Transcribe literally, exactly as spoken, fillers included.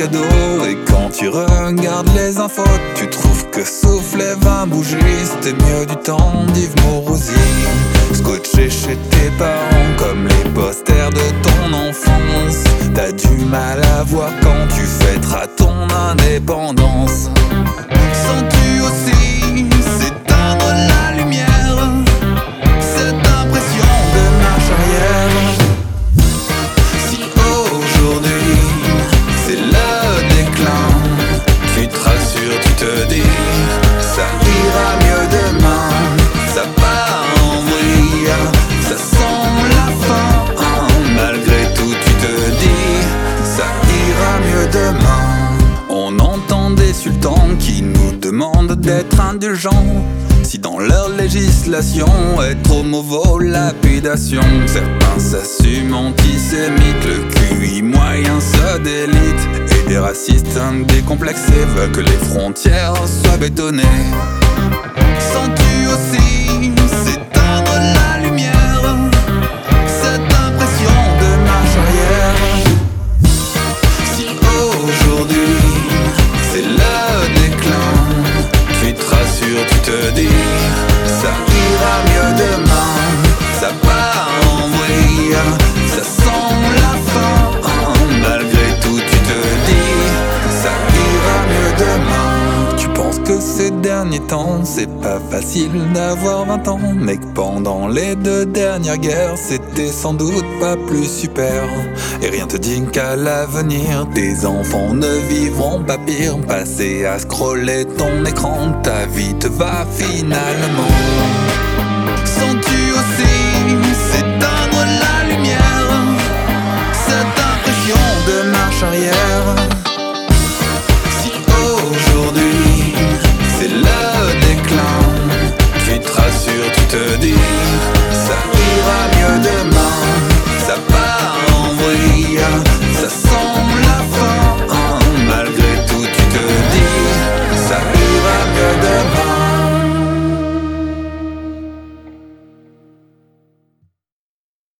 cadeaux. Et quand tu regardes les infos, tu trouves que souffler vingt bougies, c'était mieux du temps d'Yves Morosi. Scotché chez tes parents comme les posters de ton enfance. T'as du mal à voir quand tu fêteras ton indépendance. Sens-tu aussi s'éteindre la lumière, cette impression de marche arrière? Si aujourd'hui c'est le déclin, tu te rassures, tu te dis ça ira mieux demain. Ça part en vrille, ça sent la fin, hein. Malgré tout tu te dis ça ira mieux demain. On entend des sultans qui nous demandent d'être indulgents. Si dans leur législation être homo vaut lapidation, certains s'assument antisémites, le Q I moyen se délite. Et des racistes décomplexés veulent que les frontières soient bétonnées. Sens-tu aussi s'éteindre la lumière, cette impression de marche arrière? Si aujourd'hui c'est le déclin, tu te rassures, tu te dis ça ira mieux demain. Ça part en vrille, ça sent la fin, hein. Malgré tout tu te dis ça ira mieux demain. Tu penses que ces derniers temps c'est pas facile d'avoir vingt ans, mais que pendant les deux dernières guerres c'était sans doute pas plus super. Et rien te dit qu'à l'avenir tes enfants ne vivront pas pire. Passer à scroller ton écran, ta vie te va finalement. Sens-tu aussi s'éteindre la lumière, cette impression de marche arrière? Si aujourd'hui c'est le déclin, tu te rassures, tu te dis